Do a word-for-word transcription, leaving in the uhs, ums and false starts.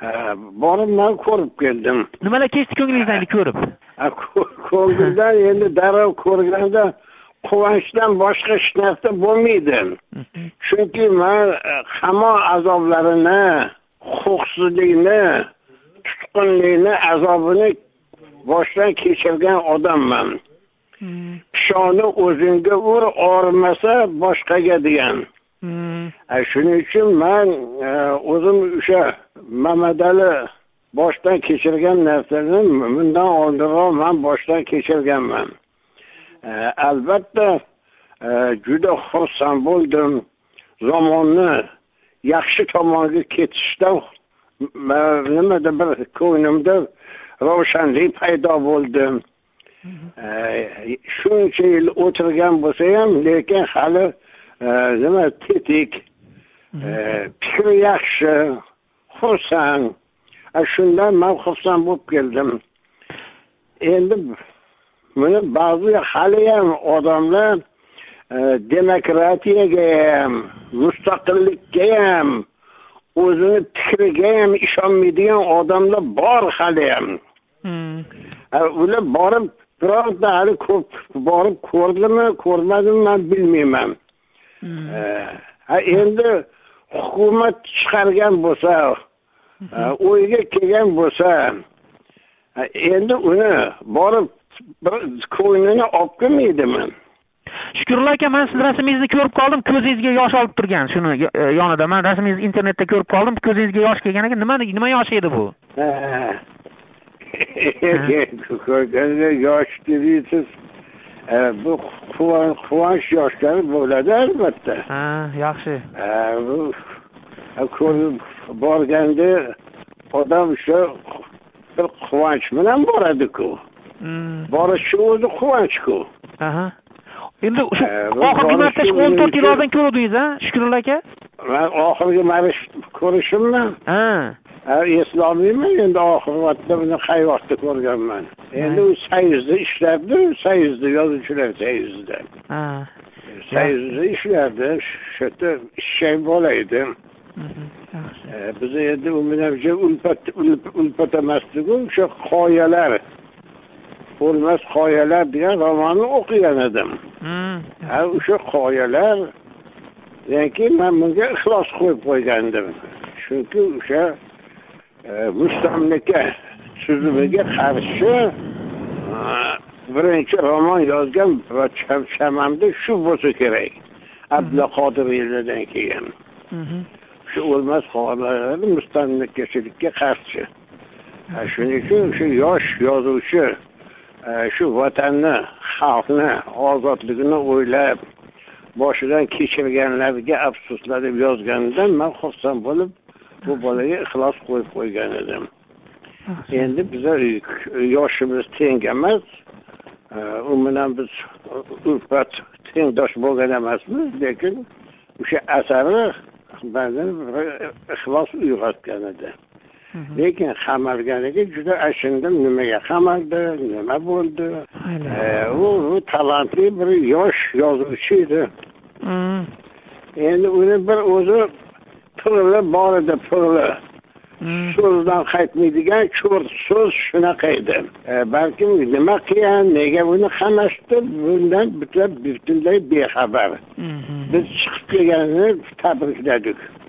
borib man ko'rib keldim. Nimalar kechdi ko'nglingizdan ko'rib? Ko'ngildan endi darrov ko'rganda quvonchdan boshqa hech narsa bo'lmaydi. Chunki men qamoq azoblarini, huquqsizlikni, tutqunlikni azobini boshdan kechirgan odamman. Pishoni o'zingga ur, og'rimasa boshqaga degan. Shuning uchun men o'zim o'sha Mamadali boshdan kechirgan narsalarni bundan oldinroq men boshdan kechirganman. Albatta juda xursand bo'ldim. Zamonni yaxshi tomonga ketishdan nimada bir ko'nglimda ravshanlik paydo bo'ldi. Shuncha yil o'tirgan bo'lsa ham, lekin hali nima tetik, fikri yaxshi, xursand. Shundan men xursand bo'lib keldim. Endi buni ba'zi hali ham odamlar demokratiyaga ham, mustaqillikka ham, o'zini fikriga ham ishonmaydigan odamlar bor hali ham. Ular borib birorta hali ko'p borib ko'rdimi, ko'rmadimi men bilmayman. Endi hukumat chiqargan bo'lsa, o'yga kelgan bo'lsa, endi uni borib ko'nglini olib kelmaydimi? Shukrullo aka, men siz rasmingizni ko'rib qoldim, ko'zingizga yosh olib turgan shuni yonida. Men rasmingizni internetda ko'rib qoldim, ko'zingizga yosh kelgan ekan. Nima nima yosh edi bu? Ko'rganda yosh dedingiz. Bu quvonch yoshlari bo'ladi albatta. Ha, yaxshi. Bu ko'rib borganda odam shu bir quvonch bilan boradi-ku. Borishi o'zi quvonch-ku. Aha. Endi shu oxirgi marta o'n to'rt yil oldin ko'rdingiz, ha, Shukrullo aka? Men oxirgi marta ko'rishimmi? Ha. Eslolmayman, endi oxirgi vaqtda buni qay vaqtda ko'rganman. Endi u Sayizda ishlardi, Sayizda yozuvchilar Sayizda. Ha. Sayizda ishlardi, shu yerda ishchay bola edi. Biz endi u bilan ulpat ulpat emasdi-ku, o'sha qoyalar. O'lmas qoyalar degan romanni o'qigan edim. Ha, o'sha qoyalar, lekin men bunga ixlos qo'yib qo'ygandim. Chunki o'sha mustamlaka tuzumiga qarshi birinchi roman yozgan va chamamda shu bo'lsa kerak. Abduqodir yilidan keyin. Shu o'lmas qoyalarni mustamlakachilikka qarshi. Shuning uchun shu yosh yozuvchi shu vatanni, xalqni ozodligini o'ylab boshidan kechirganlarga afsuslanib yozganidan men xursand bo'lib bu bolaga ixlos qo'yib qo'ygan edim. Endi bizlar yoshimiz teng emas, u bilan biz ulfat tengdosh bo'lgan emasmiz, lekin o'sha asari ba'zan ixlos uyg'otgan edi. Lekin qamalganiga juda achindim, nimaga qamaldi, nima bo'ldi. U talantli bir yosh yozuvchi edi. Endi uni bir o'zi puli bor edi, puli. So'zdan qaytmaydigan cho'rt so'z shunaqa edi. Balkim nima qilgan, nega uni qamashdi, bundan butunlay bexabar. Biz chiqib kelganini tabrikladik.